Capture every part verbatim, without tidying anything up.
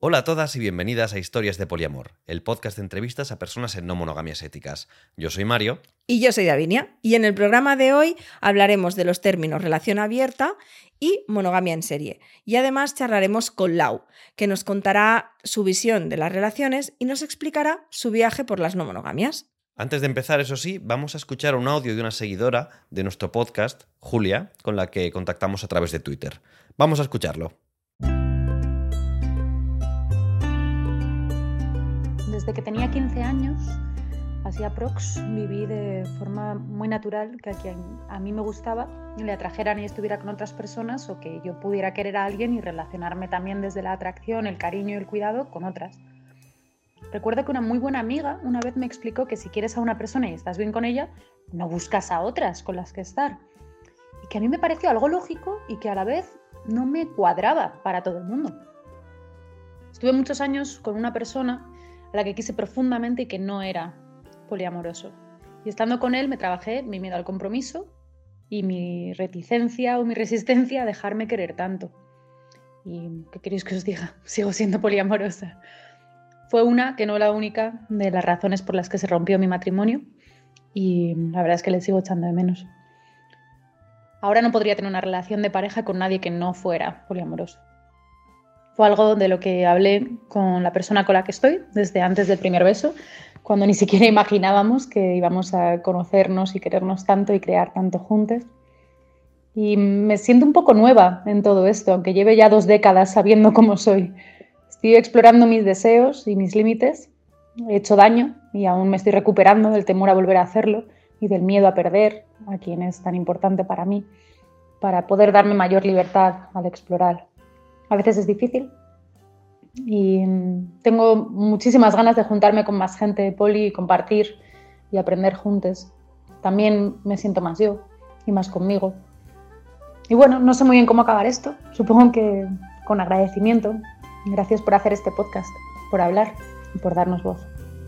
Hola a todas y bienvenidas a Historias de Poliamor, el podcast de entrevistas a personas en no monogamias éticas. Yo soy Mario. Y yo soy Davinia. Y en el programa de hoy hablaremos de los términos relación abierta y monogamia en serie. Y además charlaremos con Lau, que nos contará su visión de las relaciones y nos explicará su viaje por las no monogamias. Antes de empezar, eso sí, vamos a escuchar un audio de una seguidora de nuestro podcast, Julia, con la que contactamos a través de Twitter. Vamos a escucharlo. Desde que tenía quince años, así aprox, viví de forma muy natural que a quien a mí me gustaba le atrajeran y estuviera con otras personas, o que yo pudiera querer a alguien y relacionarme también desde la atracción, el cariño y el cuidado con otras. Recuerdo que una muy buena amiga una vez me explicó que si quieres a una persona y estás bien con ella, no buscas a otras con las que estar. Y que a mí me pareció algo lógico y que a la vez no me cuadraba para todo el mundo. Estuve muchos años con una persona a la que quise profundamente y que no era poliamoroso. Y estando con él me trabajé mi miedo al compromiso y mi reticencia o mi resistencia a dejarme querer tanto. ¿Y qué queréis que os diga? Sigo siendo poliamorosa. Fue una, que no la única, de las razones por las que se rompió mi matrimonio, y la verdad es que le sigo echando de menos. Ahora no podría tener una relación de pareja con nadie que no fuera poliamoroso. Fue algo de lo que hablé con la persona con la que estoy desde antes del primer beso, cuando ni siquiera imaginábamos que íbamos a conocernos y querernos tanto y crear tanto juntos. Y me siento un poco nueva en todo esto, aunque lleve ya dos décadas sabiendo cómo soy. Estoy explorando mis deseos y mis límites. He hecho daño y aún me estoy recuperando del temor a volver a hacerlo y del miedo a perder a quien es tan importante para mí, para poder darme mayor libertad al explorar. A veces es difícil y tengo muchísimas ganas de juntarme con más gente poli y compartir y aprender juntos. También me siento más yo y más conmigo. Y bueno, no sé muy bien cómo acabar esto. Supongo que con agradecimiento. Gracias por hacer este podcast, por hablar y por darnos voz.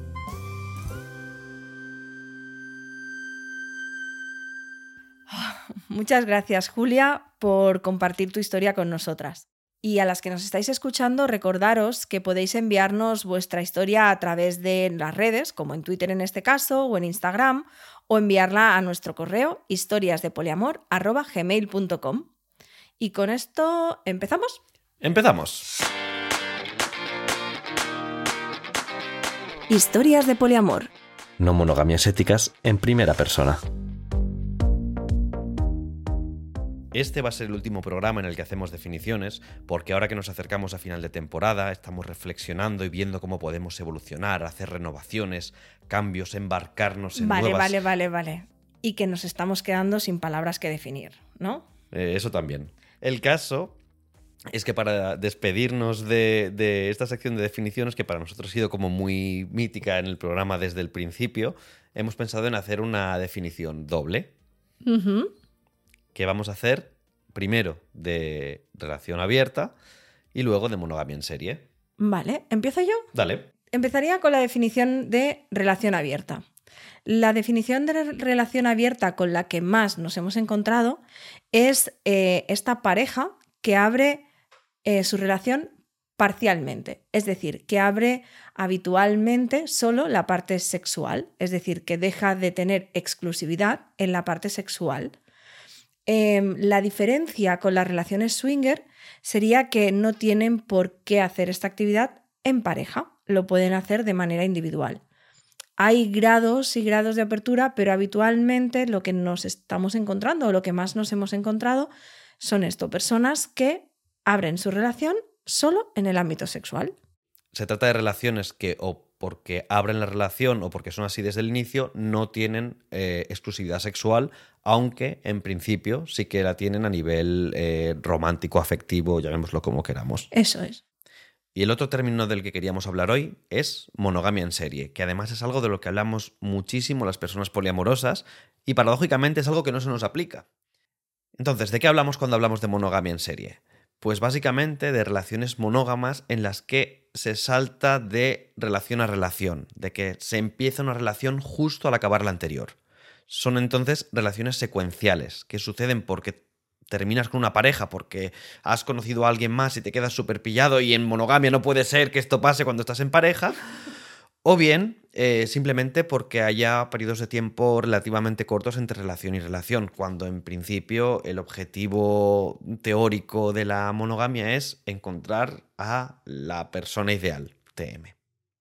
Muchas gracias, Julia, por compartir tu historia con nosotras. Y a las que nos estáis escuchando, recordaros que podéis enviarnos vuestra historia a través de las redes, como en Twitter en este caso, o en Instagram, o enviarla a nuestro correo historiasdepoliamor arroba gmail punto com. Y con esto, ¿empezamos? ¡Empezamos! Historias de poliamor. No monogamias éticas en primera persona. Este va a ser el último programa en el que hacemos definiciones, porque ahora que nos acercamos a final de temporada, estamos reflexionando y viendo cómo podemos evolucionar, hacer renovaciones, cambios, embarcarnos en vale, nuevas... Vale, vale, vale, vale. Y que nos estamos quedando sin palabras que definir, ¿no? Eh, eso también. El caso es que para despedirnos de, de esta sección de definiciones, que para nosotros ha sido como muy mítica en el programa desde el principio, hemos pensado en hacer una definición doble. Uh-huh. Que vamos a hacer primero de relación abierta y luego de monogamia en serie. Vale, ¿empiezo yo? Dale. Empezaría con la definición de relación abierta. La definición de relación abierta con la que más nos hemos encontrado es eh, esta pareja que abre eh, su relación parcialmente, es decir, que abre habitualmente solo la parte sexual, es decir, que deja de tener exclusividad en la parte sexual. Eh, la diferencia con las relaciones swinger sería que no tienen por qué hacer esta actividad en pareja, lo pueden hacer de manera individual. Hay grados y grados de apertura, pero habitualmente lo que nos estamos encontrando o lo que más nos hemos encontrado son esto, personas que abren su relación solo en el ámbito sexual. Se trata de relaciones que o porque abren la relación o porque son así desde el inicio, no tienen eh, exclusividad sexual, aunque en principio sí que la tienen a nivel eh, romántico, afectivo, llamémoslo como queramos. Eso es. Y el otro término del que queríamos hablar hoy es monogamia en serie, que además es algo de lo que hablamos muchísimo las personas poliamorosas y paradójicamente es algo que no se nos aplica. Entonces, ¿de qué hablamos cuando hablamos de monogamia en serie? Pues básicamente de relaciones monógamas en las que se salta de relación a relación, de que se empieza una relación justo al acabar la anterior. Son entonces relaciones secuenciales, que suceden porque terminas con una pareja porque has conocido a alguien más y te quedas súper pillado y en monogamia no puede ser que esto pase cuando estás en pareja, o bien eh, simplemente porque haya periodos de tiempo relativamente cortos entre relación y relación, cuando en principio el objetivo teórico de la monogamia es encontrar a la persona ideal, T M.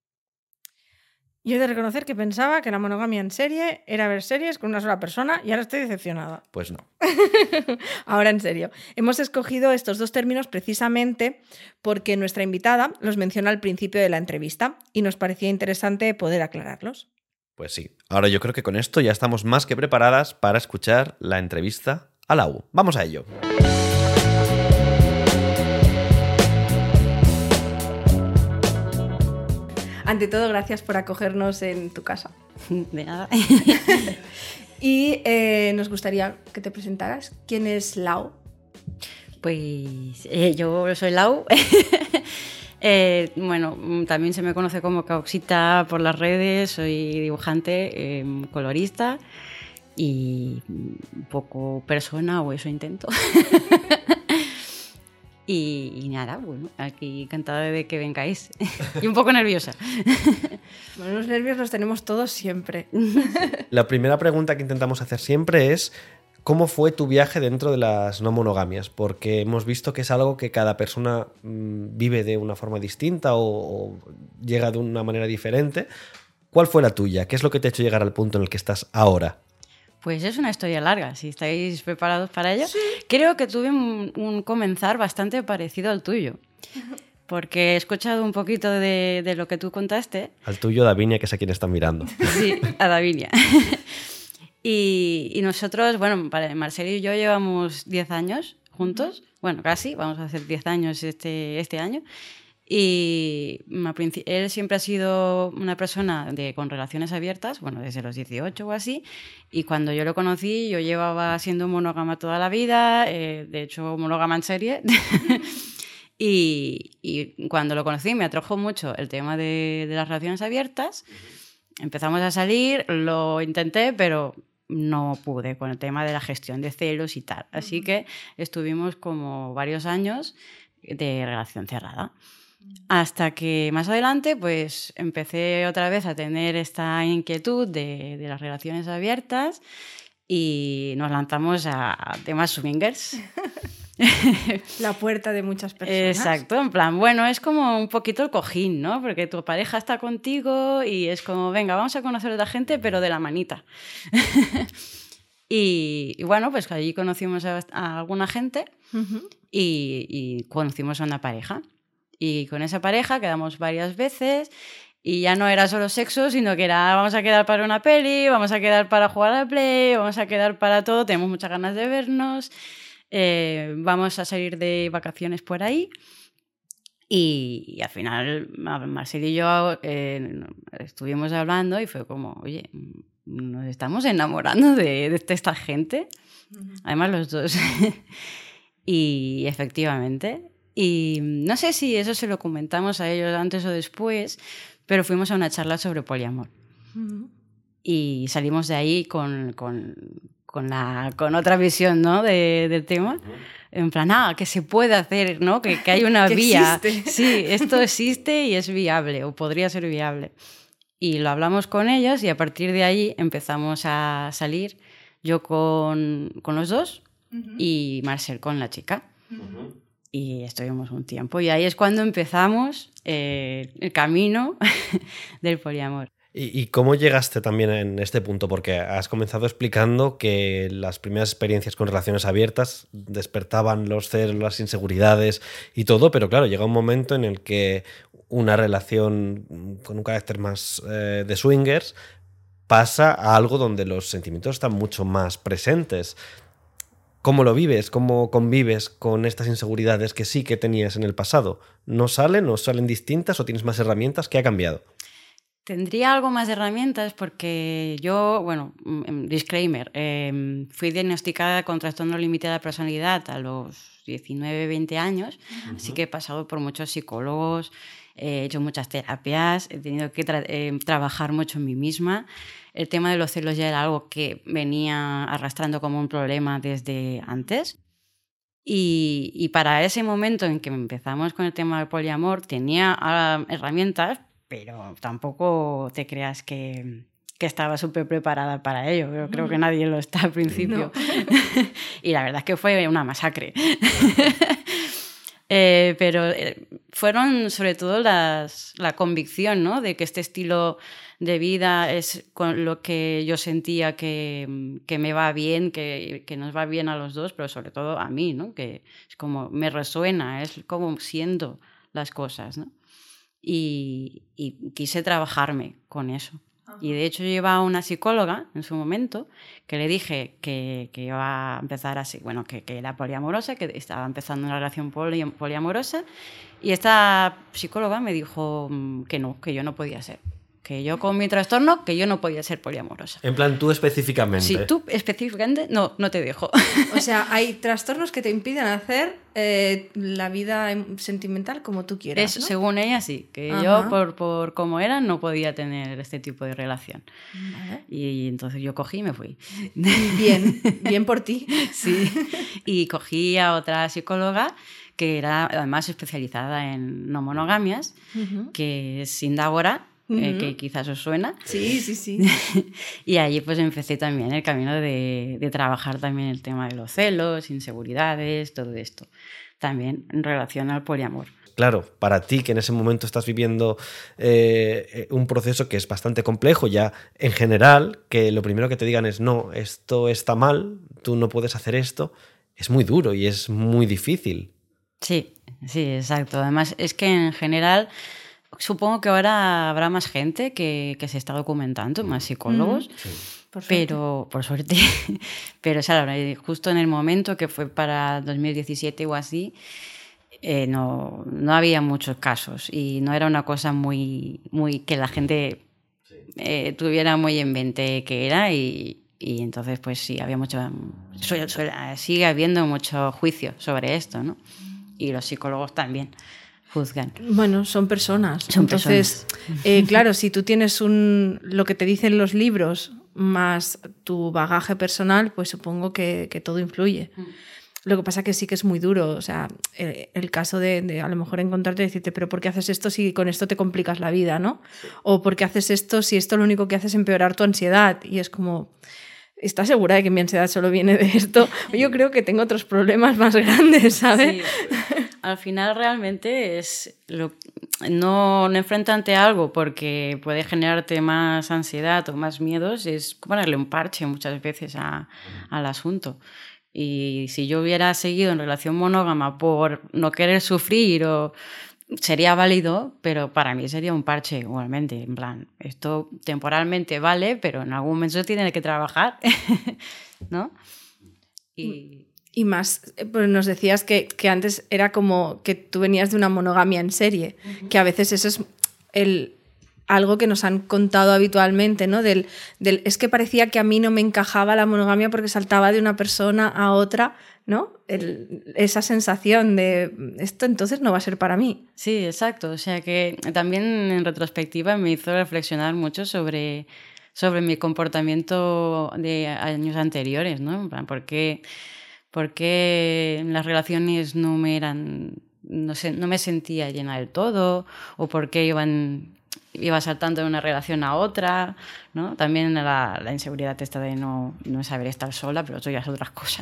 Yo he de reconocer que pensaba que la monogamia en serie era ver series con una sola persona y ahora estoy decepcionada. Pues no. Ahora en serio. Hemos escogido estos dos términos precisamente porque nuestra invitada los menciona al principio de la entrevista y nos parecía interesante poder aclararlos. Pues sí. Ahora yo creo que con esto ya estamos más que preparadas para escuchar la entrevista a Lau. Vamos a ello. Ante todo, gracias por acogernos en tu casa. De nada. Y eh, nos gustaría que te presentaras. ¿Quién es Lau? Pues eh, yo soy Lau. eh, bueno, también se me conoce como Cauxita por las redes. Soy dibujante, eh, colorista y un poco persona, o eso intento. Y, y nada, bueno, aquí encantada de que vengáis. Y un poco nerviosa. Bueno, los nervios los tenemos todos siempre. La primera pregunta que intentamos hacer siempre es ¿cómo fue tu viaje dentro de las no monogamias? Porque hemos visto que es algo que cada persona mmm, vive de una forma distinta o, o llega de una manera diferente. ¿Cuál fue la tuya? ¿Qué es lo que te ha hecho llegar al punto en el que estás ahora? Pues es una historia larga, si estáis preparados para ello. Sí. Creo que tuve un, un comenzar bastante parecido al tuyo, porque he escuchado un poquito de, de lo que tú contaste. Al tuyo, Davinia, que es a quien están mirando. Sí, a Davinia. y, y nosotros, bueno, Marcelo y yo llevamos diez años juntos, bueno, casi, vamos a hacer diez años este, este año. Y él siempre ha sido una persona de, con relaciones abiertas, bueno, desde los dieciocho o así, y cuando yo lo conocí yo llevaba siendo monógama toda la vida, eh, de hecho monógama en serie, y, y cuando lo conocí me atrajo mucho el tema de, de las relaciones abiertas, empezamos a salir, lo intenté, pero no pude con el tema de la gestión de celos y tal, así que estuvimos como varios años de relación cerrada. Hasta que más adelante pues empecé otra vez a tener esta inquietud de, de las relaciones abiertas y nos lanzamos a temas swingers. La puerta de muchas personas. Exacto, en plan, bueno, es como un poquito el cojín, ¿no? Porque tu pareja está contigo y es como, venga, vamos a conocer a otra gente, pero de la manita. y, y bueno, pues allí conocimos a, a alguna gente uh-huh. y, y conocimos a una pareja. Y con esa pareja quedamos varias veces y ya no era solo sexo, sino que era vamos a quedar para una peli, vamos a quedar para jugar al Play, vamos a quedar para todo, tenemos muchas ganas de vernos, eh, vamos a salir de vacaciones por ahí. Y, y al final Marcelo y yo eh, estuvimos hablando y fue como, oye, nos estamos enamorando de, de esta gente, uh-huh. Además los dos. Y efectivamente... Y no sé si eso se lo comentamos a ellos antes o después, pero fuimos a una charla sobre poliamor. Uh-huh. Y salimos de ahí con, con, con, la, con otra visión, ¿no? de, del tema. Uh-huh. En plan, ah, que se puede hacer, ¿no? Que, que hay una vía. Existe. Sí, esto existe y es viable, o podría ser viable. Y lo hablamos con ellos y a partir de ahí empezamos a salir, yo con, con los dos uh-huh. y Marcel con la chica. Uh-huh. Y estuvimos un tiempo. Y ahí es cuando empezamos eh, el camino del poliamor. ¿Y, ¿Y cómo llegaste también en este punto? Porque has comenzado explicando que las primeras experiencias con relaciones abiertas despertaban los celos, las inseguridades y todo, pero claro, llega un momento en el que una relación con un carácter más eh, de swingers pasa a algo donde los sentimientos están mucho más presentes. ¿Cómo lo vives? ¿Cómo convives con estas inseguridades que sí que tenías en el pasado? ¿No salen o salen distintas o tienes más herramientas? ¿Qué ha cambiado? Tendría algo más de herramientas porque yo, bueno, disclaimer, eh, fui diagnosticada con trastorno límite de la personalidad a los diecinueve, veinte años, uh-huh. Así que he pasado por muchos psicólogos, he hecho muchas terapias, he tenido que tra- eh, trabajar mucho en mí misma. El tema de los celos ya era algo que venía arrastrando como un problema desde antes. Y, y para ese momento en que empezamos con el tema del poliamor, tenía uh, herramientas, pero tampoco te creas que, que estaba súper preparada para ello. Yo creo que nadie lo está al principio. No. Y la verdad es que fue una masacre. eh, pero eh, fueron sobre todo las, la convicción, ¿no?, de que este estilo de vida es con lo que yo sentía que, que me va bien, que, que nos va bien a los dos, pero sobre todo a mí, ¿no?, que es como me resuena, es como siento las cosas, ¿no? Y, y quise trabajarme con eso. Ajá. Y de hecho yo iba a una psicóloga en su momento que le dije que, que iba a empezar así, bueno, que, que era poliamorosa, que estaba empezando una relación poli, poliamorosa, y esta psicóloga me dijo que no, que yo no podía ser. Que yo con mi trastorno, que yo no podía ser poliamorosa. En plan, tú específicamente. Sí, tú específicamente, no, no te dejo. O sea, hay trastornos que te impiden hacer eh, la vida sentimental como tú quieras, es, ¿no? Según ella, sí. Que Ajá. yo, por, por como era, no podía tener este tipo de relación. Vale. Y entonces yo cogí y me fui. Bien, bien por ti. Sí. Y cogí a otra psicóloga que era además especializada en no monogamias, uh-huh. que es Indagora. Uh-huh. Eh, que quizás os suena. Sí, sí, sí. Y allí pues empecé también el camino de, de trabajar también el tema de los celos, inseguridades, todo esto. También en relación al poliamor. Claro, para ti que en ese momento estás viviendo eh, un proceso que es bastante complejo ya en general, que lo primero que te digan es no, esto está mal, tú no puedes hacer esto, es muy duro y es muy difícil. Sí, sí, exacto. Además es que en general... Supongo que ahora habrá más gente que, que se está documentando, más psicólogos, sí. por pero por suerte. Pero o sea, justo en el momento que fue para dos mil diecisiete o así, eh, no, no había muchos casos y no era una cosa muy, muy que la gente eh, tuviera muy en mente que era y, y entonces pues sí, había mucho, suele, suele, sigue habiendo mucho juicio sobre esto, ¿no? Y los psicólogos también juzgan. Bueno, son personas. Son Entonces, personas. Eh, claro, si tú tienes un lo que te dicen los libros más tu bagaje personal, pues supongo que, que todo influye. Mm. Lo que pasa que sí que es muy duro. O sea, el, el caso de, de a lo mejor encontrarte y decirte, pero ¿por qué haces esto si con esto te complicas la vida, ¿no? O ¿por qué haces esto si esto lo único que hace es empeorar tu ansiedad? Y es como... ¿Estás segura de que mi ansiedad solo viene de esto? Yo creo que tengo otros problemas más grandes, ¿sabes? Sí. Al final realmente es lo, no, no enfrentarte a algo porque puede generarte más ansiedad o más miedos, es ponerle un parche muchas veces a, al asunto. Y si yo hubiera seguido en relación monógama por no querer sufrir o... sería válido, pero para mí sería un parche igualmente, en plan, esto temporalmente vale, pero en algún momento tiene que trabajar, ¿no? Y... y más, pues nos decías que, que antes era como que tú venías de una monogamia en serie, uh-huh. que a veces eso es el, algo que nos han contado habitualmente, ¿no? Del, del, es que parecía que a mí no me encajaba la monogamia porque saltaba de una persona a otra, ¿no? El, esa sensación de esto entonces no va a ser para mí. Sí, exacto. O sea que también en retrospectiva me hizo reflexionar mucho sobre, sobre mi comportamiento de años anteriores, ¿no? En plan, ¿por qué, por qué las relaciones no me eran, no sé, no me sentía llena del todo? ¿O por qué iban... iba saltando de una relación a otra, ¿no? También la, la inseguridad esta de no, no saber estar sola, pero eso ya es otras cosas.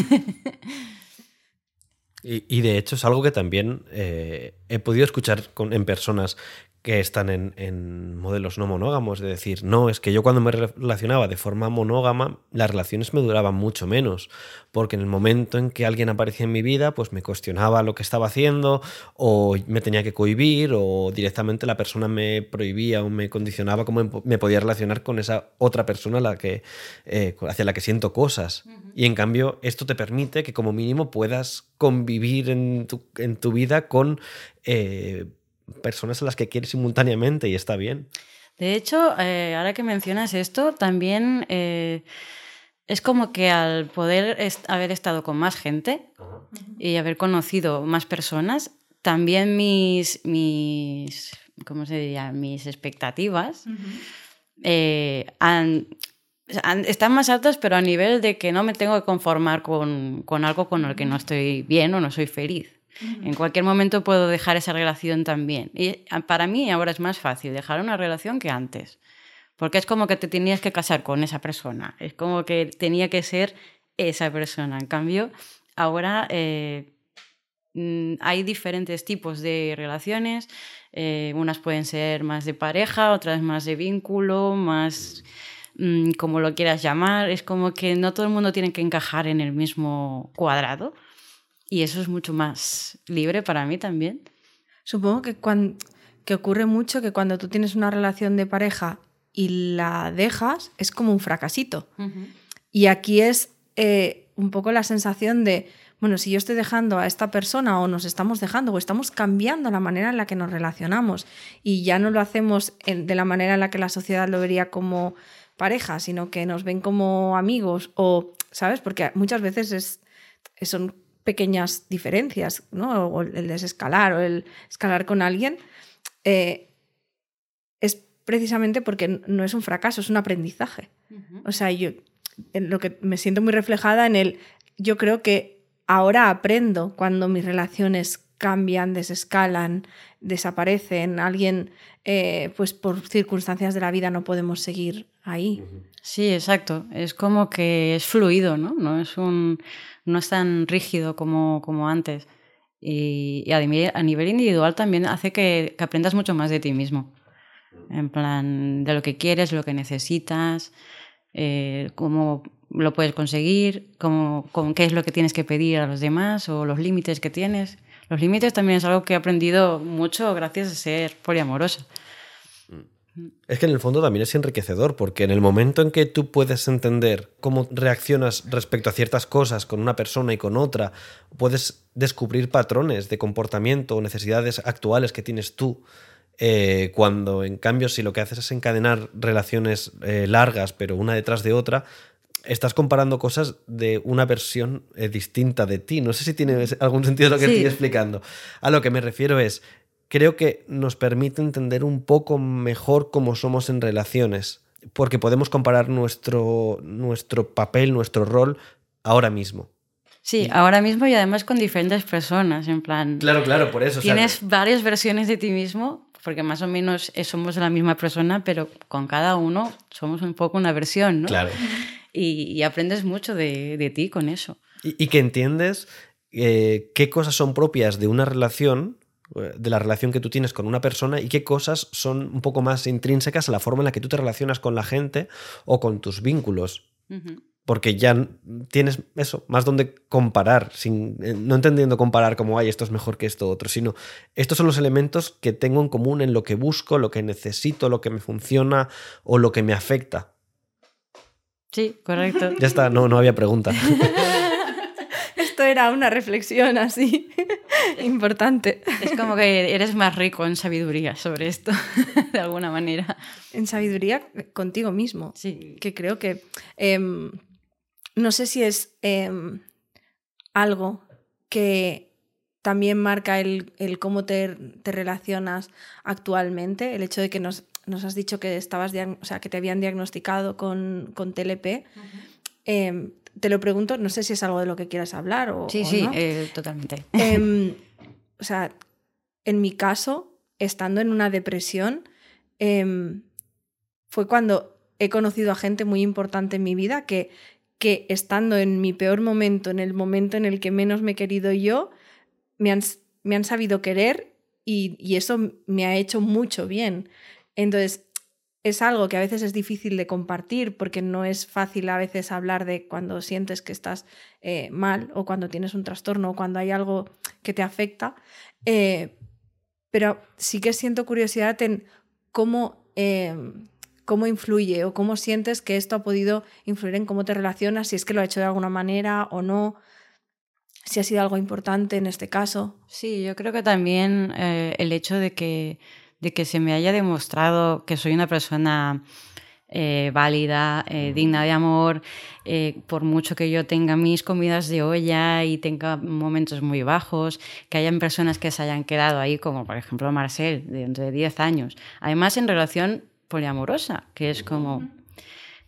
Y, y de hecho es algo que también eh, he podido escuchar con, en personas que están en, en modelos no monógamos, de decir, no, es que yo cuando me relacionaba de forma monógama, las relaciones me duraban mucho menos, porque en el momento en que alguien aparecía en mi vida, pues me cuestionaba lo que estaba haciendo, o me tenía que cohibir, o directamente la persona me prohibía o me condicionaba cómo me podía relacionar con esa otra persona a la que, eh, hacia la que siento cosas. Uh-huh. Y en cambio, esto te permite que como mínimo puedas convivir en tu, en tu vida con... Eh, personas a las que quieres simultáneamente y está bien. De hecho, eh, ahora que mencionas esto, también eh, es como que al poder est- haber estado con más gente uh-huh. y haber conocido más personas, también mis, mis ¿cómo se diría? Mis expectativas uh-huh. eh, han... están más altas, pero a nivel de que no me tengo que conformar con, con algo con el que no estoy bien o no soy feliz. Uh-huh. En cualquier momento puedo dejar esa relación también. Y para mí ahora es más fácil dejar una relación que antes. Porque es como que te tenías que casar con esa persona. Es como que tenía que ser esa persona. En cambio, ahora eh, hay diferentes tipos de relaciones. Eh, unas pueden ser más de pareja, otras más de vínculo, más... como lo quieras llamar, es como que no todo el mundo tiene que encajar en el mismo cuadrado y eso es mucho más libre para mí también. Supongo que, cuando, que ocurre mucho que cuando tú tienes una relación de pareja y la dejas, es como un fracasito. Uh-huh. Y aquí es eh, un poco la sensación de, bueno, si yo estoy dejando a esta persona o nos estamos dejando o estamos cambiando la manera en la que nos relacionamos y ya no lo hacemos en, de la manera en la que la sociedad lo vería como pareja, sino que nos ven como amigos o, ¿sabes? Porque muchas veces es, son pequeñas diferencias, ¿no? O el desescalar o el escalar con alguien eh, es precisamente porque no es un fracaso, es un aprendizaje. Uh-huh. O sea, yo en lo que me siento muy reflejada en el... Yo creo que ahora aprendo cuando mis relaciones cambian, desescalan, desaparecen, alguien, eh, pues por circunstancias de la vida no podemos seguir ahí. Sí, exacto. Es como que es fluido, ¿no? No es, un, no es tan rígido como, como antes. Y, y a, nivel, a nivel individual también hace que, que aprendas mucho más de ti mismo. En plan, de lo que quieres, lo que necesitas, eh, cómo lo puedes conseguir, cómo, cómo, qué es lo que tienes que pedir a los demás o los límites que tienes. Los límites también es algo que he aprendido mucho gracias a ser poliamorosa. Es que en el fondo también es enriquecedor, porque en el momento en que tú puedes entender cómo reaccionas respecto a ciertas cosas con una persona y con otra, puedes descubrir patrones de comportamiento o necesidades actuales que tienes tú, eh, cuando en cambio si lo que haces es encadenar relaciones eh, largas pero una detrás de otra, estás comparando cosas de una versión eh, distinta de ti. No sé si tiene algún sentido lo que sí. estoy explicando. A lo que me refiero es, creo que nos permite entender un poco mejor cómo somos en relaciones, porque podemos comparar nuestro, nuestro papel, nuestro rol ahora mismo. Sí, y... ahora mismo y además con diferentes personas, en plan... Claro, claro, por eso. Tienes o sea... varias versiones de ti mismo, porque más o menos somos la misma persona, pero con cada uno somos un poco una versión, ¿no? Claro. Y, y aprendes mucho de, de ti con eso. Y, y que entiendes eh, qué cosas son propias de una relación, de la relación que tú tienes con una persona, y qué cosas son un poco más intrínsecas a la forma en la que tú te relacionas con la gente o con tus vínculos. Uh-huh. Porque ya tienes eso, más donde comparar, sin, no entendiendo comparar como, ay, esto es mejor que esto otro, sino estos son los elementos que tengo en común en lo que busco, lo que necesito, lo que me funciona o lo que me afecta. Sí, correcto. Ya está, no, no había pregunta. Esto era una reflexión así importante. Es como que eres más rico en sabiduría sobre esto, de alguna manera. En sabiduría contigo mismo. Sí. Que creo que... Eh, no sé si es eh, algo que también marca el, el cómo te, te relacionas actualmente, el hecho de que nos, nos has dicho que, estabas diag- o sea, que te habían diagnosticado con, con T L P. Uh-huh. Eh, te lo pregunto, no sé si es algo de lo que quieras hablar o Sí, o sí, no. eh, totalmente. Eh, o sea, en mi caso, estando en una depresión, eh, fue cuando he conocido a gente muy importante en mi vida que, que estando en mi peor momento, en el momento en el que menos me he querido yo, me han, me han sabido querer y, y eso me ha hecho mucho bien. Entonces, es algo que a veces es difícil de compartir porque no es fácil a veces hablar de cuando sientes que estás eh, mal o cuando tienes un trastorno o cuando hay algo que te afecta. Eh, pero sí que siento curiosidad en cómo, eh, cómo influye o cómo sientes que esto ha podido influir en cómo te relacionas, si es que lo ha hecho de alguna manera o no, si ha sido algo importante en este caso. Sí, yo creo que también eh, el hecho de que de que se me haya demostrado que soy una persona eh, válida, eh, digna de amor, eh, por mucho que yo tenga mis comidas de olla y tenga momentos muy bajos, que hayan personas que se hayan quedado ahí, como por ejemplo Marcel, de entre diez años. Además, en relación poliamorosa, que es como...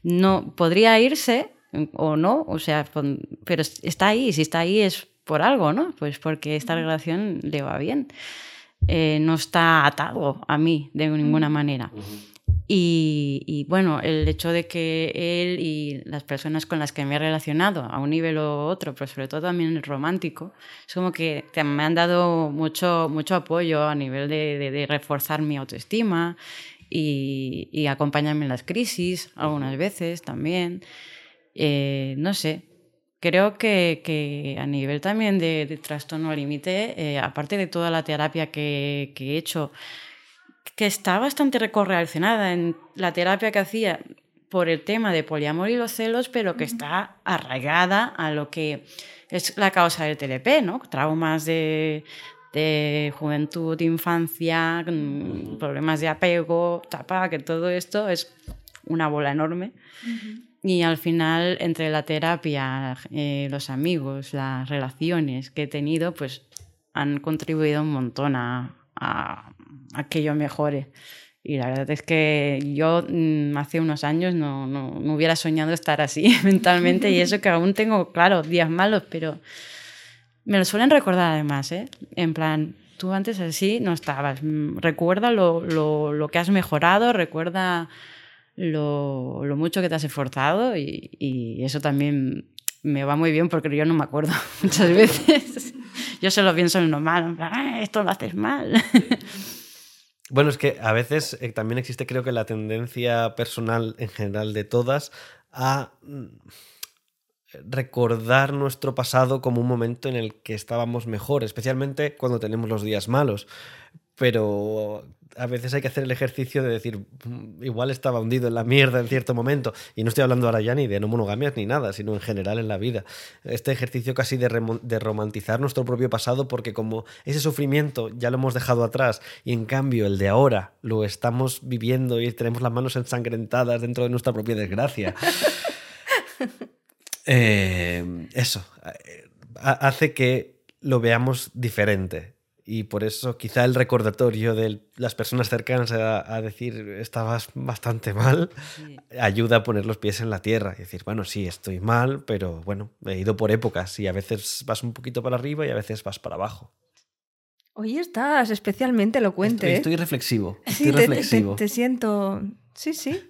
no podría irse o no, o sea, pero está ahí, si está ahí es por algo, ¿no? Pues porque esta relación le va bien. Eh, no está atado a mí de ninguna manera. Y, y bueno, el hecho de que él y las personas con las que me he relacionado a un nivel u otro, pero sobre todo también el romántico, es como que me han dado mucho, mucho apoyo a nivel de, de, de reforzar mi autoestima y, y acompañarme en las crisis algunas veces también. Eh, no sé, creo que, que a nivel también de, de trastorno límite, eh, aparte de toda la terapia que, que he hecho, que está bastante correlacionada en la terapia que hacía por el tema de poliamor y los celos, pero que está arraigada a lo que es la causa del T L P, ¿no? Traumas de, de juventud, infancia, problemas de apego, tapa, que todo esto es una bola enorme. Uh-huh. Y al final, entre la terapia, eh, los amigos, las relaciones que he tenido, pues han contribuido un montón a, a, a que yo mejore. Y la verdad es que yo mmm, hace unos años no, no, no hubiera soñado estar así mentalmente, y eso que aún tengo, claro, días malos, pero me lo suelen recordar además, ¿eh? En plan, tú antes así no estabas. Recuerda lo, lo, lo que has mejorado, recuerda Lo, lo mucho que te has esforzado, y, y eso también me va muy bien porque yo no me acuerdo muchas veces. Yo solo pienso en lo malo, ah, esto lo haces mal. Bueno, es que a veces eh, también existe, creo que la tendencia personal en general de todas a recordar nuestro pasado como un momento en el que estábamos mejor, especialmente cuando tenemos los días malos. Pero a veces hay que hacer el ejercicio de decir, igual estaba hundido en la mierda en cierto momento. Y no estoy hablando ahora ya ni de no monogamias ni nada, sino en general en la vida. Este ejercicio casi de, remo- de romantizar nuestro propio pasado, porque como ese sufrimiento ya lo hemos dejado atrás, y en cambio el de ahora lo estamos viviendo y tenemos las manos ensangrentadas dentro de nuestra propia desgracia. eh, eso eh, hace que lo veamos diferente. Y por eso quizá el recordatorio de las personas cercanas a, a decir estabas bastante mal, sí, ayuda a poner los pies en la tierra y decir, bueno, sí, estoy mal, pero bueno, he ido por épocas y a veces vas un poquito para arriba y a veces vas para abajo. Hoy estás especialmente elocuente. Estoy, estoy reflexivo. Estoy sí, reflexivo. Te, te, te siento... Sí, sí.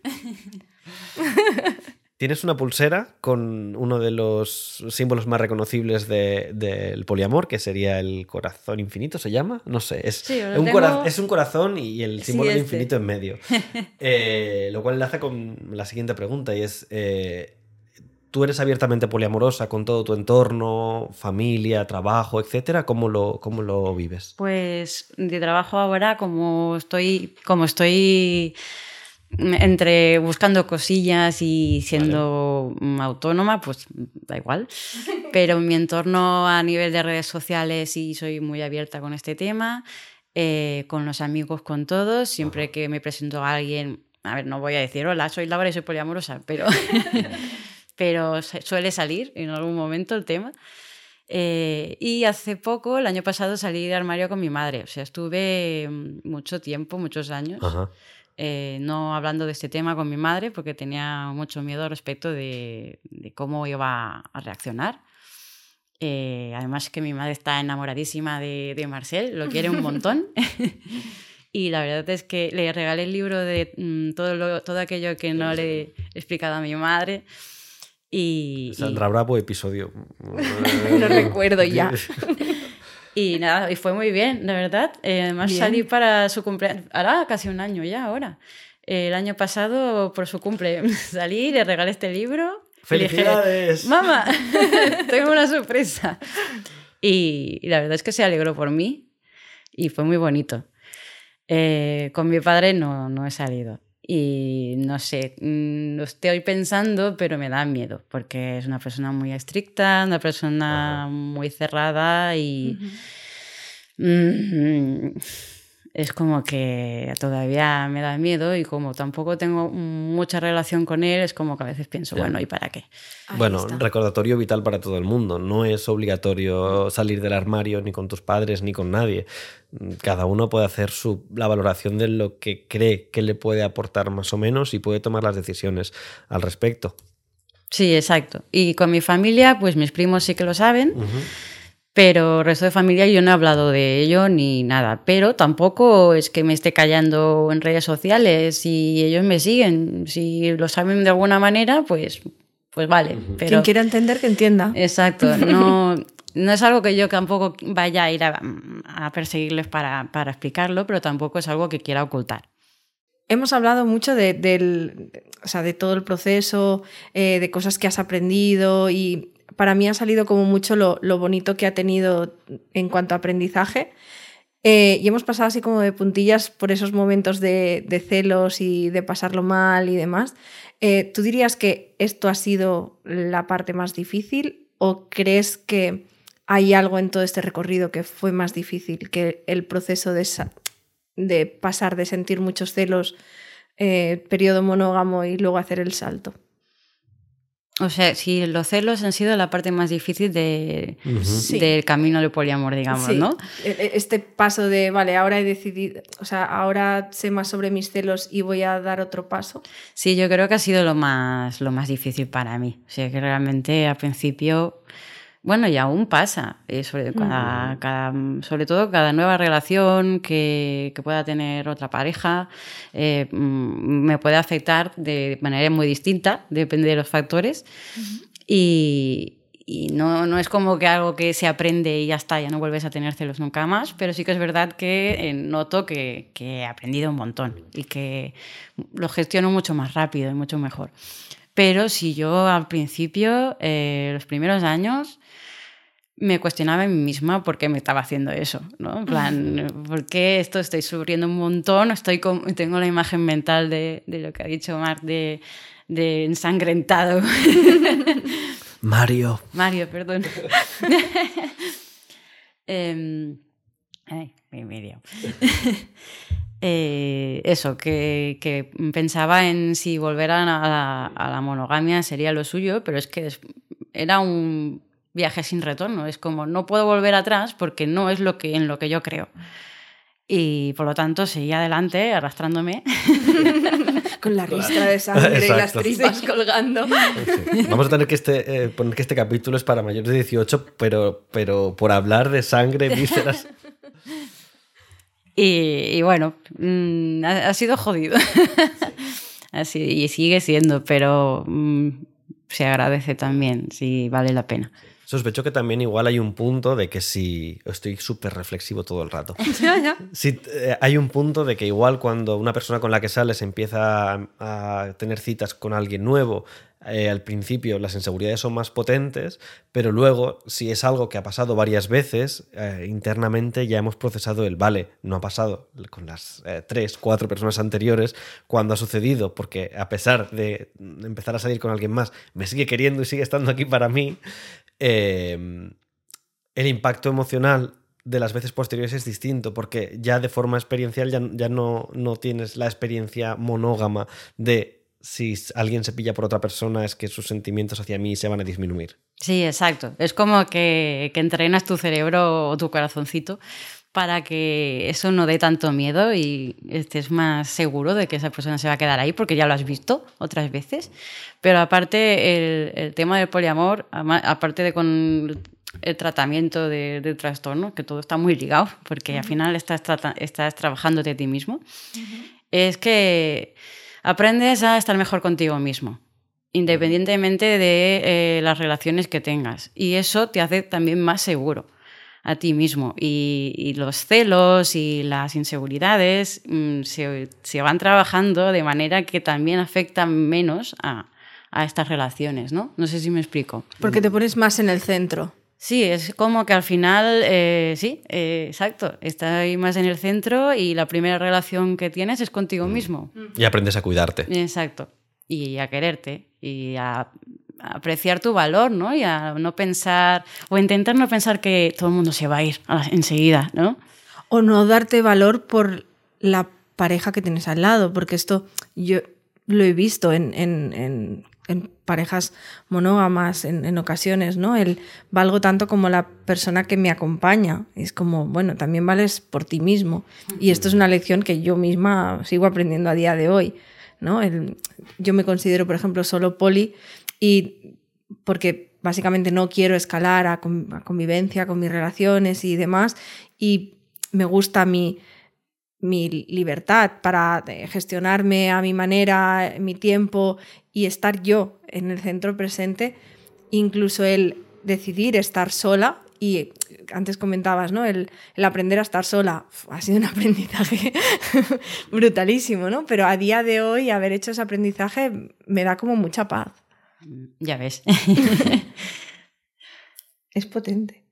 Tienes una pulsera con uno de los símbolos más reconocibles del de, poliamor, que sería el corazón infinito, ¿se llama? No sé, es, sí, un, tengo... cora es un corazón y el símbolo sí, del este. infinito en medio. eh, lo cual enlaza con la siguiente pregunta, y es, eh, ¿tú eres abiertamente poliamorosa con todo tu entorno, familia, trabajo, etcétera? ¿Cómo lo, cómo lo vives? Pues de trabajo ahora, como estoy... Como estoy... entre buscando cosillas y siendo vale. autónoma, pues da igual. Pero en mi entorno a nivel de redes sociales sí soy muy abierta con este tema, eh, con los amigos, con todos. Siempre que me presento a alguien, a ver, no voy a decir, hola, soy Laura y soy poliamorosa, pero, pero suele salir en algún momento el tema. Eh, y hace poco, el año pasado, salí de armario con mi madre. O sea, estuve mucho tiempo, muchos años. Ajá. Eh, no hablando de este tema con mi madre porque tenía mucho miedo respecto de, de cómo iba a reaccionar. Eh, además que mi madre está enamoradísima de, de Marcel, lo quiere un montón. Y la verdad es que le regalé el libro de mm, todo, lo, todo aquello que no le he explicado a mi madre. Y, Sandra y... Bravo, episodio. Lo recuerdo ya. Y nada, y fue muy bien, la verdad. Eh, además bien. Salí para su cumpleaños, hará casi un año ya ahora. Eh, el año pasado, por su cumple, salí, le regalé este libro. ¡Felicidades! Dije, mamá, tengo una sorpresa. Y, y la verdad es que se alegró por mí y fue muy bonito. Eh, con mi padre no, no he salido. Y no sé, lo estoy pensando, pero me da miedo, porque es una persona muy estricta, una persona uh-huh. muy cerrada y uh-huh. es como que todavía me da miedo y como tampoco tengo mucha relación con él, es como que a veces pienso, Ya. bueno, ¿y para qué? Ahí Bueno, está. recordatorio vital para todo el mundo. No es obligatorio salir del armario ni con tus padres ni con nadie. Cada uno puede hacer su, la valoración de lo que cree que le puede aportar más o menos y puede tomar las decisiones al respecto. Sí, exacto. Y con mi familia, pues mis primos sí que lo saben. Ujú. Pero el resto de familia yo no he hablado de ello ni nada. Pero tampoco es que me esté callando en redes sociales y ellos me siguen. Si lo saben de alguna manera, pues, pues vale. Pero, Quien quiera entender, que entienda. exacto. No, no es algo que yo tampoco vaya a ir a, a perseguirles para, para explicarlo, pero tampoco es algo que quiera ocultar. Hemos hablado mucho de, del, o sea, de todo el proceso, eh, de cosas que has aprendido y para mí ha salido como mucho lo, lo bonito que ha tenido en cuanto a aprendizaje. Eh, y hemos pasado así como de puntillas por esos momentos de, de celos y de pasarlo mal y demás. Eh, ¿Tú dirías que esto ha sido la parte más difícil o crees que hay algo en todo este recorrido que fue más difícil que el proceso de, sa- de pasar de sentir muchos celos, eh, periodo monógamo y luego hacer el salto? O sea, sí, los celos han sido la parte más difícil de, Ujú. Sí. del camino del poliamor, digamos, Sí, ¿no? este paso de, vale, ahora he decidido, o sea, ahora sé más sobre mis celos y voy a dar otro paso. Sí, yo creo que ha sido lo más, lo más difícil para mí. O sea, que realmente al principio, bueno, y aún pasa, eh, sobre, cada, cada, sobre todo cada nueva relación que, que pueda tener otra pareja, eh, mm, me puede afectar de manera muy distinta, depende de los factores. Y, y no, no es como que algo que se aprende y ya está, ya no vuelves a tener celos nunca más, pero sí que es verdad que eh, noto que, que he aprendido un montón y que lo gestiono mucho más rápido y mucho mejor. Pero si yo al principio, eh, los primeros años, me cuestionaba a mí misma por qué me estaba haciendo eso, ¿no? En plan, ¿por qué esto estoy sufriendo un montón? Estoy con, tengo la imagen mental de, de lo que ha dicho Marc, de, de ensangrentado. Mario. Mario, perdón. eh, ay, me medio. eh, eso, que, que pensaba en si volver a la, a la monogamia sería lo suyo, pero es que es, era un viaje sin retorno. Es como, no puedo volver atrás porque no es lo que, en lo que yo creo. Y por lo tanto seguí adelante arrastrándome. Con la ristra de sangre y las Exacto. tripas colgando. Sí. Vamos a tener que este, eh, poner que este capítulo es para mayores de dieciocho, pero, pero por hablar de sangre, vísceras. Y, y bueno, mmm, ha, ha sido jodido. Así, y sigue siendo, pero mmm, se agradece también, si vale la pena. Sospecho que también igual hay un punto de que si... Estoy súper reflexivo todo el rato. Ya, ya. Sí, eh, hay un punto de que igual cuando una persona con la que sales empieza a, a tener citas con alguien nuevo, eh, al principio las inseguridades son más potentes, pero luego, si es algo que ha pasado varias veces, eh, internamente ya hemos procesado el vale, no ha pasado con las eh, tres, cuatro personas anteriores, cuando ha sucedido, porque a pesar de empezar a salir con alguien más, me sigue queriendo y sigue estando aquí para mí, eh, el impacto emocional de las veces posteriores es distinto, porque ya de forma experiencial ya, ya no, no tienes la experiencia monógama de si alguien se pilla por otra persona es que sus sentimientos hacia mí se van a disminuir. Sí, exacto. Es como que, que entrenas tu cerebro o tu corazoncito para que eso no dé tanto miedo y estés más seguro de que esa persona se va a quedar ahí porque ya lo has visto otras veces. Pero aparte, el, el tema del poliamor, aparte de con el tratamiento de, del trastorno, que todo está muy ligado porque uh-huh. al final estás, trata, estás trabajando de ti mismo, uh-huh. es que aprendes a estar mejor contigo mismo, independientemente de eh, las relaciones que tengas. Y eso te hace también más seguro a ti mismo. Y, y los celos y las inseguridades mmm, se, se van trabajando de manera que también afectan menos a, a estas relaciones, ¿no? No sé si me explico. Porque te pones más en el centro. Sí, es como que al final, eh, sí, eh, exacto, estás ahí más en el centro y la primera relación que tienes es contigo mismo. Y aprendes a cuidarte. Exacto, y a quererte y a, a apreciar tu valor, ¿no? Y a no pensar, o intentar no pensar que todo el mundo se va a ir enseguida, ¿no? o no darte valor por la pareja que tienes al lado, porque esto yo lo he visto en, en, en, en parejas monógamas en, en ocasiones, ¿no? El valgo tanto como la persona que me acompaña. Es como, bueno, también vales por ti mismo. Y esto es una lección que yo misma sigo aprendiendo a día de hoy, ¿no? El, yo me considero, por ejemplo, solo poli y porque básicamente no quiero escalar a, con, a convivencia con mis relaciones y demás, y me gusta mi, mi libertad para gestionarme a mi manera, mi tiempo y estar yo en el centro presente, incluso el decidir estar sola. Y antes comentabas, ¿no? El, el aprender a estar sola ha sido un aprendizaje brutalísimo, ¿no? Pero a día de hoy haber hecho ese aprendizaje me da como mucha paz. Ya ves. Es potente.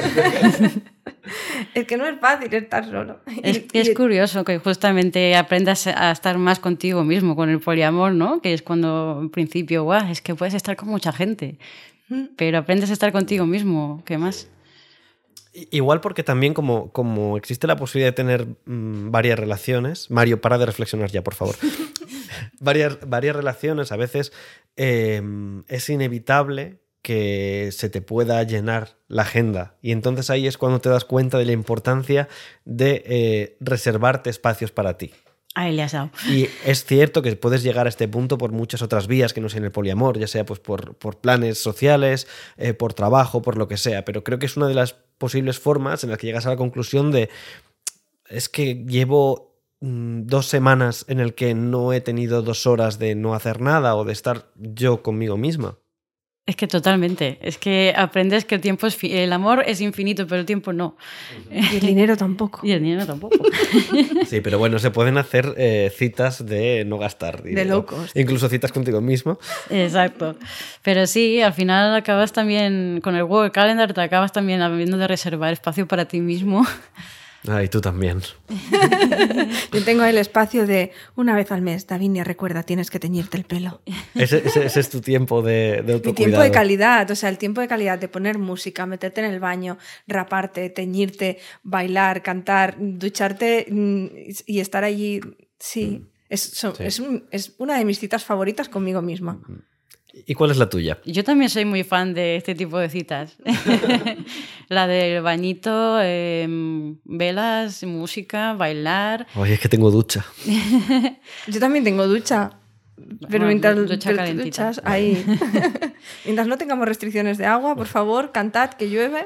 Es que no es fácil estar solo. Es, es curioso que justamente aprendas a estar más contigo mismo con el poliamor, ¿no? Que es cuando en principio, guau, es que puedes estar con mucha gente, pero aprendes a estar contigo mismo, ¿qué más? Igual porque también como, como existe la posibilidad de tener mmm, varias relaciones... Mario, para de reflexionar ya, por favor. varias, varias relaciones, a veces eh, es inevitable que se te pueda llenar la agenda. Y entonces ahí es cuando te das cuenta de la importancia de eh, reservarte espacios para ti. Ahí le has dado. Y es cierto que puedes llegar a este punto por muchas otras vías que no sean el poliamor, ya sea pues por, por planes sociales, eh, por trabajo, por lo que sea, pero creo que es una de las posibles formas en las que llegas a la conclusión de es que llevo mmm, dos semanas en el que no he tenido dos horas de no hacer nada o de estar yo conmigo misma. Es que totalmente. Es que aprendes que el tiempo es fi- el amor es infinito, pero el tiempo no. Y el dinero tampoco. Y el dinero tampoco. Sí, pero bueno, se pueden hacer eh, citas de no gastar dinero. De locos. Incluso citas contigo mismo. Exacto. Pero sí, al final acabas también, con el Google Calendar, te acabas también habiendo de reservar espacio para ti mismo. Ah, y tú también. Yo tengo el espacio de una vez al mes. Davinia, recuerda, tienes que teñirte el pelo. Ese, ese, ese es tu tiempo de, de autocuidado. Mi tiempo de calidad, o sea, el tiempo de calidad de poner música, meterte en el baño, raparte, teñirte, bailar, cantar, ducharte y estar allí. Sí, es, so, sí. Es, un, es una de mis citas favoritas conmigo misma. ¿Y cuál es la tuya? Yo también soy muy fan de este tipo de citas. La del bañito, eh, velas, música, bailar. Oye, es que tengo ducha. Yo también tengo ducha. Pero Bueno, mientras ducha pero calentita. duchas, ahí. Mientras no tengamos restricciones de agua, por favor, cantad que llueve.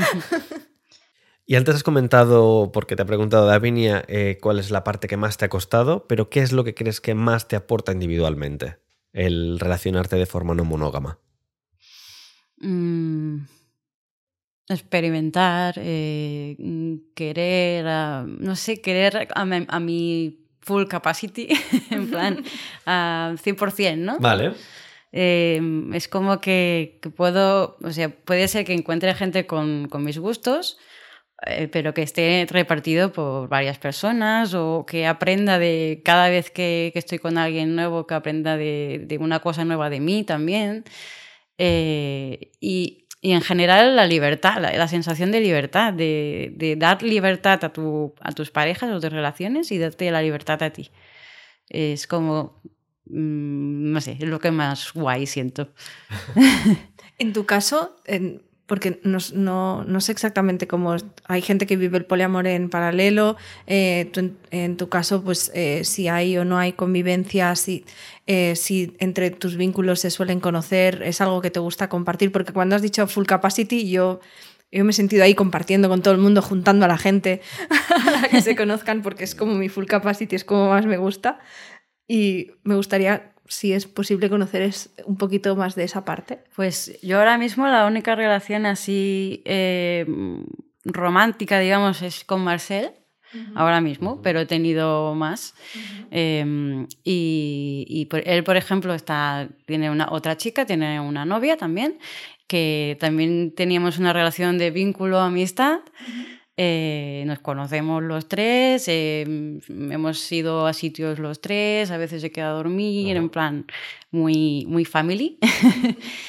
Y antes has comentado, porque te ha preguntado Davinia, eh, cuál es la parte que más te ha costado, pero ¿qué es lo que crees que más te aporta individualmente el relacionarte de forma no monógama? Mm, experimentar, eh, querer, uh, no sé, querer a, mi- a mi full capacity, en plan, a cien por ciento, ¿no? Vale. Eh, es como que, que puedo, o sea, puede ser que encuentre gente con, con mis gustos, eh, pero que esté repartido por varias personas o que aprenda de cada vez que, que estoy con alguien nuevo, que aprenda de, de una cosa nueva de mí también. Eh, y, y en general la libertad, la, la sensación de libertad, de, de dar libertad a, tu, a tus parejas o tus relaciones y darte la libertad a ti. Es como, mmm, no sé, es lo que más guay siento. En tu caso, en, porque no, no, no sé exactamente cómo... Hay gente que vive el poliamor en paralelo. Eh, tú, en, en tu caso, pues eh, si hay o no hay convivencia, si, eh, si entre tus vínculos se suelen conocer, es algo que te gusta compartir. Porque cuando has dicho full capacity, yo... Yo me he sentido ahí compartiendo con todo el mundo, juntando a la gente a que se conozcan, porque es como mi full capacity, es como más me gusta. Y me gustaría, si es posible, conocer es un poquito más de esa parte. Pues yo ahora mismo la única relación así eh, romántica, digamos, es con Marcel, uh-huh. ahora mismo, uh-huh. pero he tenido más. Uh-huh. Eh, y y por, él, por ejemplo, está, tiene una, otra chica, tiene una novia también, que también teníamos una relación de vínculo, amistad. Uh-huh. Eh, nos conocemos los tres, eh, hemos ido a sitios los tres, a veces he quedado a dormir, uh-huh. en plan muy, muy family.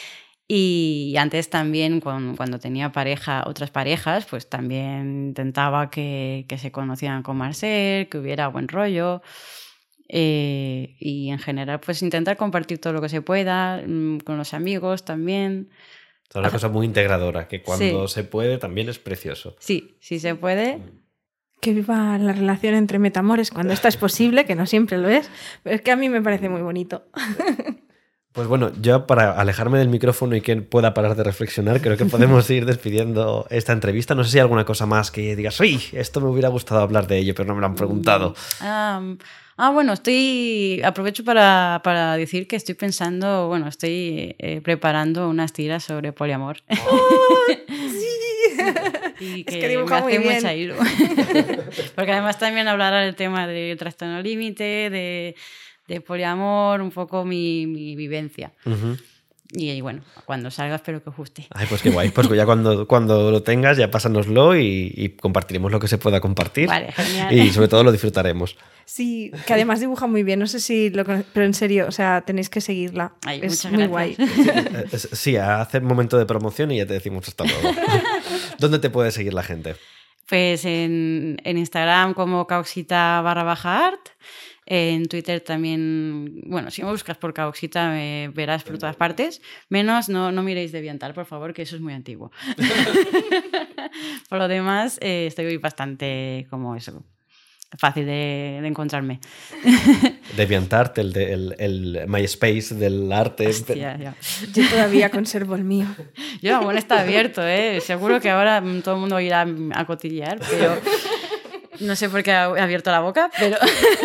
Y antes también, cuando, cuando tenía pareja, otras parejas, pues también intentaba que, que se conocieran con Marcel, que hubiera buen rollo. Eh, y en general, pues intentar compartir todo lo que se pueda, con los amigos también. Es una cosa muy integradora, que cuando sí. se puede también es precioso. Sí, sí se puede. Que viva la relación entre metamores cuando esta es posible, que no siempre lo es, pero es que a mí me parece muy bonito. Pues bueno, yo para alejarme del micrófono y que pueda parar de reflexionar, creo que podemos ir despidiendo esta entrevista. No sé si hay alguna cosa más que digas, ¡uy! Esto me hubiera gustado hablar de ello, pero no me lo han preguntado. Um, ah, bueno, estoy aprovecho para, para decir que estoy pensando, bueno, estoy eh, preparando unas tiras sobre poliamor. ¡Oh, sí! Y que, es que dibuja me hace muy bien. mucha ilu. Porque además también hablará del tema de trastorno límite, de... de poliamor, un poco mi, mi vivencia. Uh-huh. Y, y bueno, cuando salga espero que os guste. Ay, pues qué guay. Pues ya cuando, cuando lo tengas ya pásanoslo y, y compartiremos lo que se pueda compartir. Vale, genial. Y sobre todo lo disfrutaremos. Sí, que además dibuja muy bien. No sé si lo pero en serio, o sea, tenéis que seguirla. Ay, es muy guay. Sí, sí, hace un momento de promoción y ya te decimos hasta luego. ¿Dónde te puede seguir la gente? Pues en, en Instagram como cauxita barra baja art. En Twitter también, bueno, si me buscas por Cauxita me verás por todas partes, menos no, no miréis DeviantArt, por favor, que eso es muy antiguo. Por lo demás, eh, estoy bastante como eso, fácil de, de encontrarme. DeviantArt, el, de, el, el MySpace del arte. Hostia, ya. Yo todavía conservo el mío. Yo, bueno, está abierto, ¿eh? Seguro que ahora todo el mundo irá a cotillear, pero no sé por qué ha abierto la boca, pero...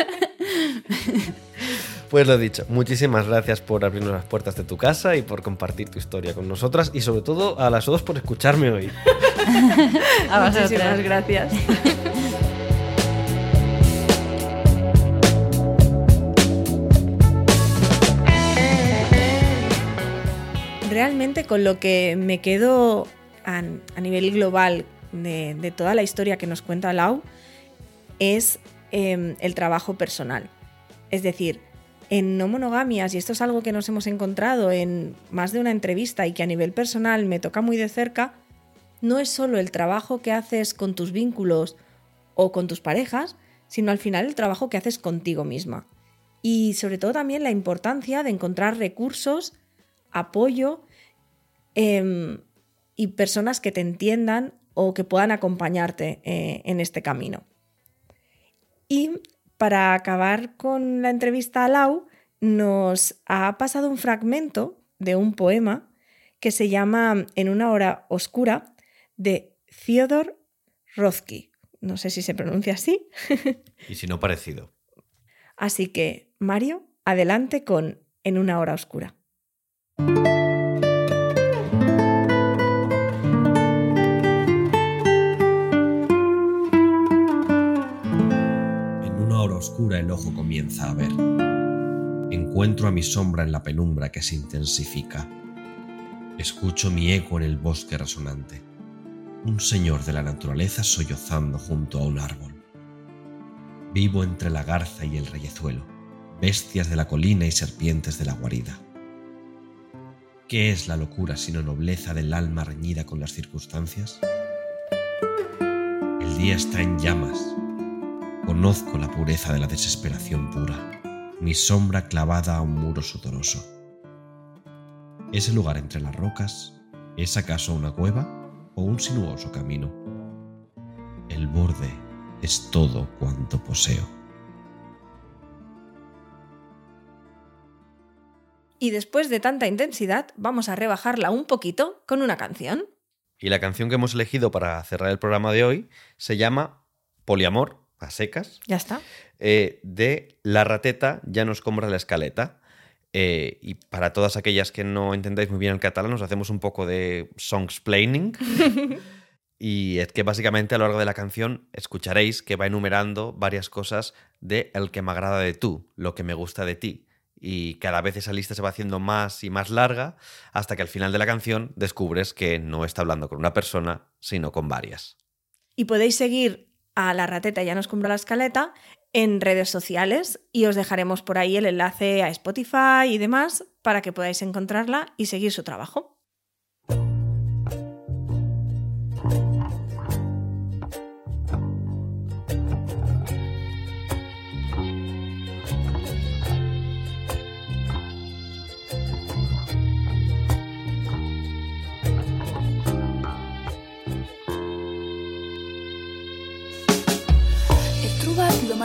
Pues lo dicho, muchísimas gracias por abrirnos las puertas de tu casa y por compartir tu historia con nosotras y sobre todo a las dos por escucharme hoy. A Muchísimas gracias. Realmente con lo que me quedo a, a nivel global de, de toda la historia que nos cuenta Lau es eh, el trabajo personal. Es decir, en no monogamias, y esto es algo que nos hemos encontrado en más de una entrevista y que a nivel personal me toca muy de cerca, no es solo el trabajo que haces con tus vínculos o con tus parejas, sino al final el trabajo que haces contigo misma. Y sobre todo también la importancia de encontrar recursos, apoyo eh, y personas que te entiendan o que puedan acompañarte eh, en este camino. Y para acabar con la entrevista a Lau, nos ha pasado un fragmento de un poema que se llama En una hora oscura, de Fyodor Rozhsky. No sé si se pronuncia así. Y si no, parecido. Así que, Mario, adelante con En una hora oscura. Oscura el ojo comienza a ver. Encuentro a mi sombra en la penumbra que se intensifica. Escucho mi eco en el bosque resonante. Un señor de la naturaleza sollozando junto a un árbol. Vivo entre la garza y el reyezuelo, bestias de la colina y serpientes de la guarida. ¿Qué es la locura sino nobleza del alma reñida con las circunstancias? El día está en llamas. Conozco la pureza de la desesperación pura, mi sombra clavada a un muro sudoroso. ¿Ese lugar entre las rocas es acaso una cueva o un sinuoso camino? El borde es todo cuanto poseo. Y después de tanta intensidad, vamos a rebajarla un poquito con una canción. Y la canción que hemos elegido para cerrar el programa de hoy se llama Poliamor, a secas. Ya está. Eh, de La rateta ya nos compra la escaleta. Eh, y para todas aquellas que no entendáis muy bien el catalán, nos hacemos un poco de songsplaining. Y es que básicamente a lo largo de la canción escucharéis que va enumerando varias cosas de el que me agrada de tú, lo que me gusta de ti. Y cada vez esa lista se va haciendo más y más larga hasta que al final de la canción descubres que no está hablando con una persona, sino con varias. Y podéis seguir a La rateta ya nos compra la escaleta en redes sociales y os dejaremos por ahí el enlace a Spotify y demás para que podáis encontrarla y seguir su trabajo.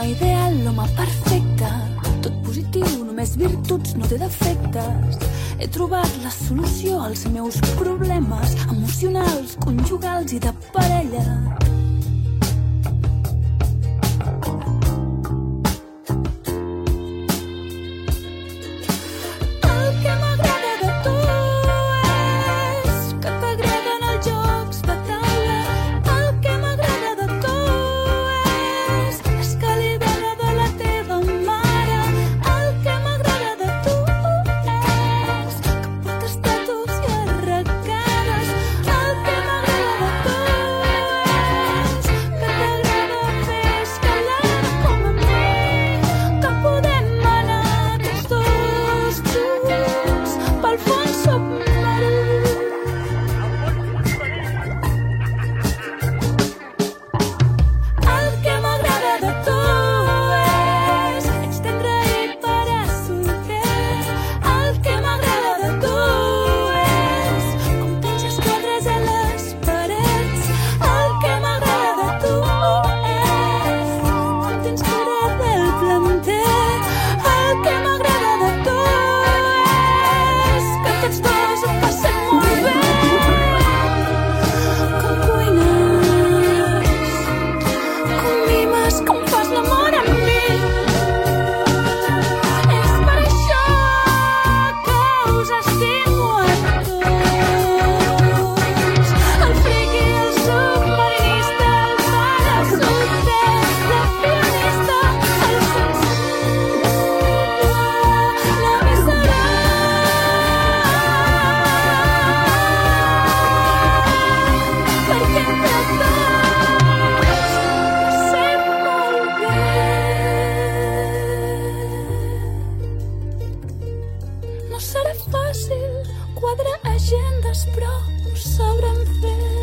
l'home ideal, l'home perfecte. Tot positiu, només virtuts, no té defectes. He trobat la solució als meus problemes emocionals, conjugals i de parella. No serà fàcil quadrar agendes, però ho sabrem fer.